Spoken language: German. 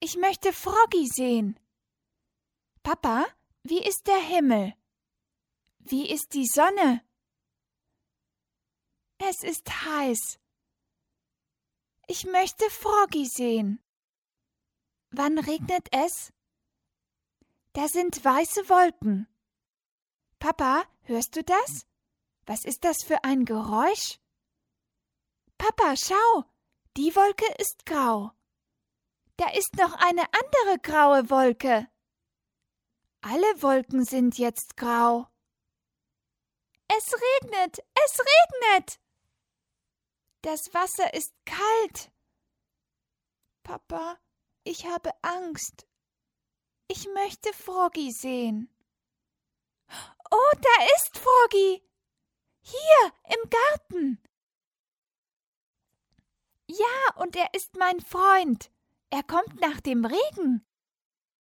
Ich möchte Froggy sehen. Papa, wie ist der Himmel? Wie ist die Sonne? Es ist heiß. Ich möchte Froggy sehen. Wann regnet es? Da sind weiße Wolken. Papa, hörst du das? Was ist das für ein Geräusch? Papa, schau, die Wolke ist grau. Da ist noch eine andere graue Wolke. Alle Wolken sind jetzt grau. Es regnet, es regnet. Das Wasser ist kalt. Papa, ich habe Angst. Ich möchte Froggy sehen. Oh, da ist Froggy. Hier, im Garten. Ja, und er ist mein Freund. Er kommt nach dem Regen.